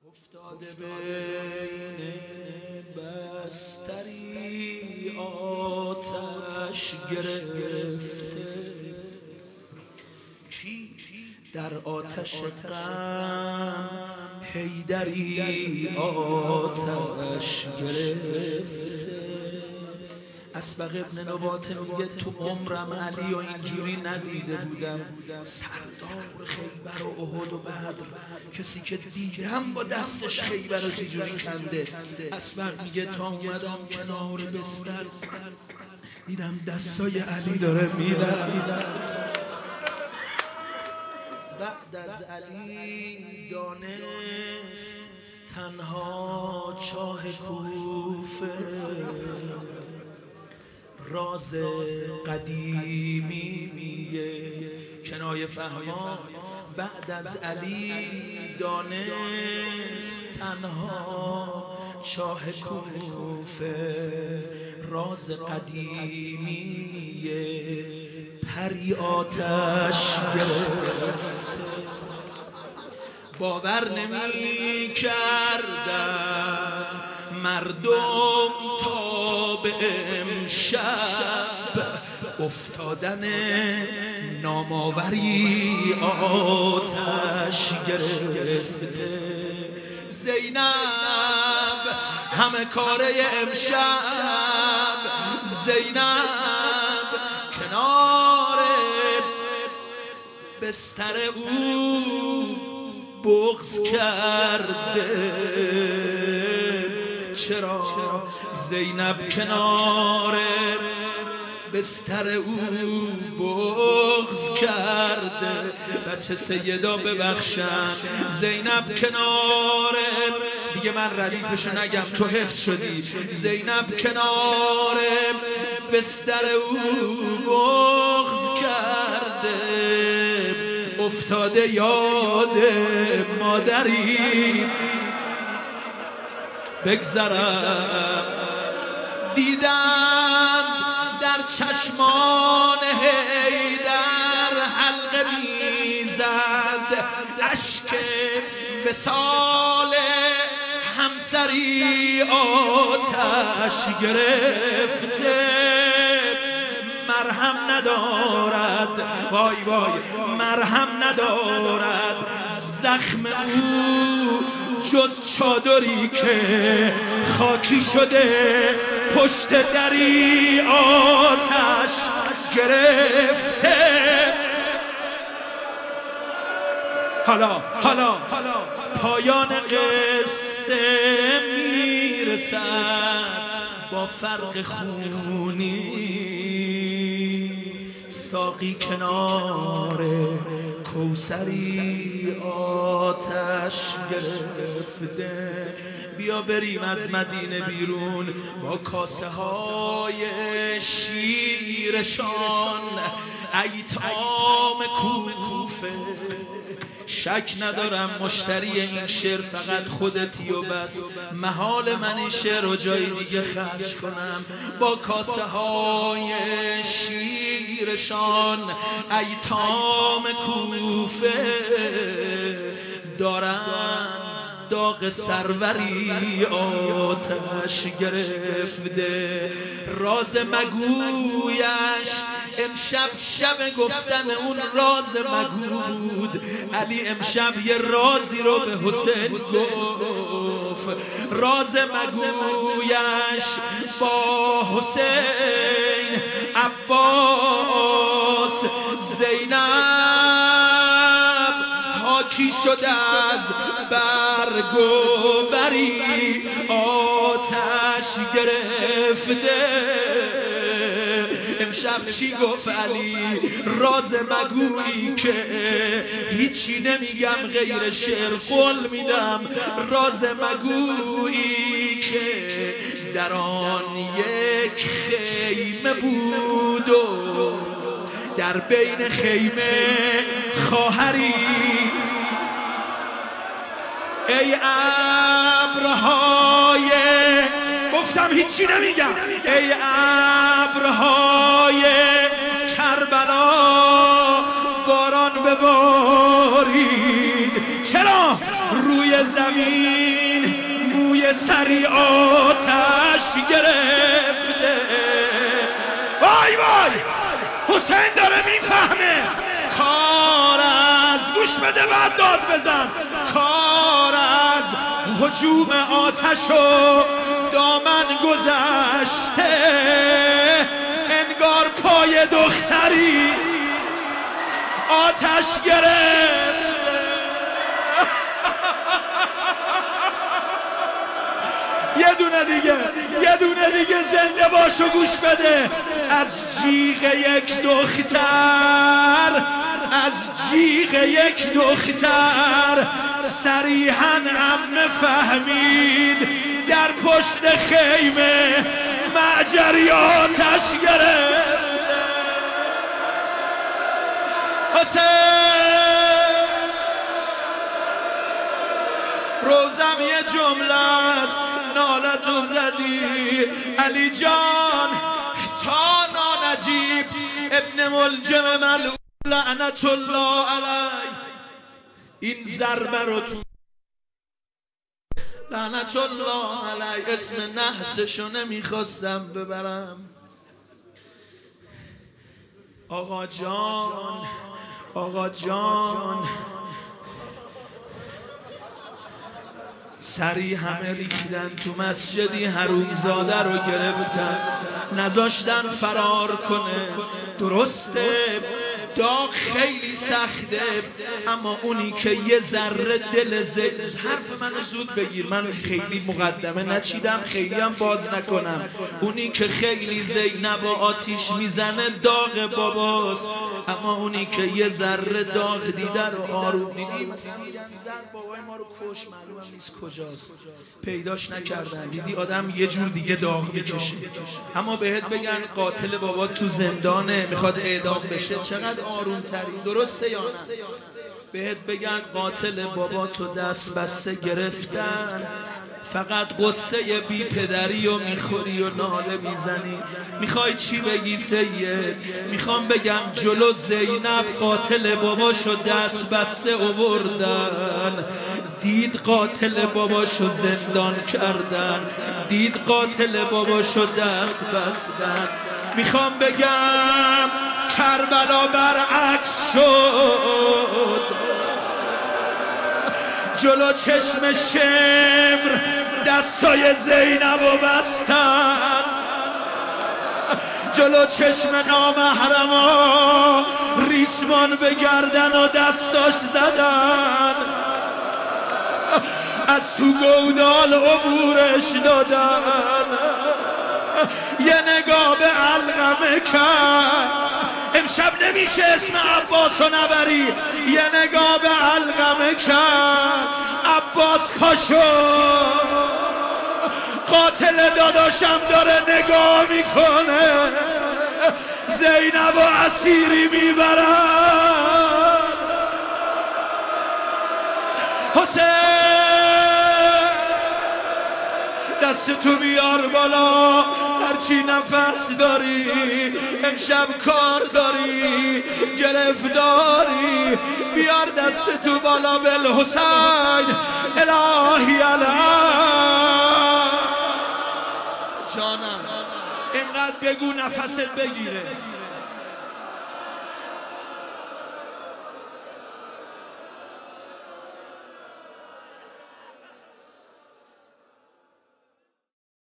افتاده بین بستری آتش گرفته، کی در آتش غم حیدری آتش گرفته. اسبق ابن نباته میگه تو عمرم علی و اینجوری ندیده بودم، سردار خیبر و احد و بدر، کسی که دیدم با دستش خیبر رو چجوری کنده. اسبق میگه تا اومدم کنار بستر دیدم دستای علی داره میره. بعد از علی دانست تنها چاه کوفه، راز قدیمیه کنایه فهمان. بعد از علی دانست تنها چاه کوفه، راز قدیمیه پری آتش گرفته. باور نمی کردم مردم تا به امشب افتادن نامآوری آتش گرفته. زینب همه کاره امشب، زینب کنار بستر او بغض کرده. چرا زینب کنار بستر او بغض کرده؟ بچه سیدا ببخشم، زینب کنار، دیگه من ردیفشو نگم تو حفظ شدی. زینب کنار بستر او بغض کرده، افتاده یاد مادری بگذرم. دیدم در چشمان حیدر حلقه میزد، اشک وصال همسری آتش گرفته. مرهم ندارد، وای وای مرهم ندارد زخم او جز چادری که خاکی شده، پشت دری آتش گرفته. حالا پایان قصه میرسد با فرق خونی. ساقی کنار کوثری آتش گرفته. بیا بریم از مدینه بیرون با کاسه های شیرشان، ایتام کوفه. شک ندارم مشتری این شعر فقط خودتی و بس، محال من این شعر رو جای دیگه خرج کنم. با کاسه های شیرشان ایتام کوفه دارن داغ سروری آتش گرفته. راز مگویش امشب شب گفتن اون راز مگو بود. علی امشب یه رازی رو به حسین گفت، راز مگویش با حسین عباس. زینب حاکی شده از برگ و بری آتش گرفته. امشب چی گفت علی؟ راز مگویی که هیچی نمیگم غیر شعر، قول میدم. راز مگویی که در آن یک خیمه بود و در بین خیمه خواهری. ای ابرهای، گفتم هیچی نمیگم، ای ابرهای کربلا باران ببارید. چرا روی روی زمین موی سری آتش گرفته. وای وای حسین داره میفهمه کار از گوش بده بعد داد بزن، کار از هجوم آتش و دامن گذشته. انگار پای دختری آتش گرفت. یه دونه دیگه زنده باش و گوش بده. از جیغ یک دختر صریحاً عمه فهمید در پشت خیمه معجری آتش گرفت. حسین روزم یه جمله است نالتو زدی علی جان تا نانجیب ابن ملجم ملعون لعنت الله علی. این ضربه رو تو لعنت الله علی اسم نحسشو نمیخواستم ببرم. آقا جان سری همه ریختن تو مسجدی حرومزاده رو گرفتن نذاشتن فرار کنه. درسته داغ خیلی سخته اما اونی که یه ذره دل زید. حرف منو زود بگیر من خیلی مقدمه نچیدم خیلی هم باز نکنم. اونی که خیلی زینب و آتیش میزنه داغ باباست اما اونی که یه ذره داغ دیده رو آروم دیدی. مثلا میگن زن بابای ما رو کش معلوم نیست کجاست پیداش نکردن. دیدی آدم یه جور دیگه داغ میکشه اما بهت بگن قاتل بابا تو زندانه میخواد اعدام بشه چقدر آروم تری. درسته یا نه؟ بهت بگن قاتل بابا تو دست بسته گرفتن فقط قصه بی پدری و میخوری و ناله میزنی. میخوای چی بگی سید؟ میخوام بگم جلو زینب قاتل باباشو دست بسته آوردن دید قاتل باباشو زندان کردن دید قاتل باباشو دست بستن. میخوام بگم کربلا برعکس شد جلو چشم شمر دستای زینب و بستن جلو چشم نامحرما ریسمان به گردن و دستاش زدن از تو گودال عبورش دادن یه نگاه به علقمه کرد. امشب نمیشه اسم عباسو نبری. یه نگاه به علقمه کرد عباس پاشو قاتل داداشم داره نگاه میکنه زینب و اسیری میبرن. حسین دست تو بیار بالا هرچی نفس داری امشب کار داری گرفتاری بیار دست تو بالا بالحسین الهی الهی. جانم اینقدر بگو نفست بگیره.